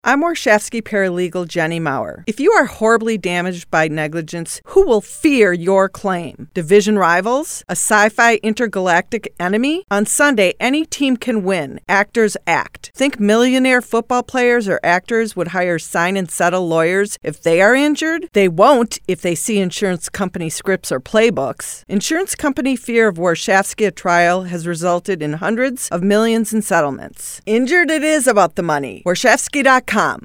I'm Warshawski paralegal Jenny Maurer. If you are horribly damaged by negligence, who will fear your claim? Division rivals? A sci-fi intergalactic enemy? On Sunday, any team can win. Actors act. Think millionaire football players or actors would hire sign and settle lawyers if they are injured? They won't if they see insurance company scripts or playbooks. Insurance company fear of Warshawski at trial has resulted in hundreds of millions in settlements. Injured it is about the money. Warshawski.com.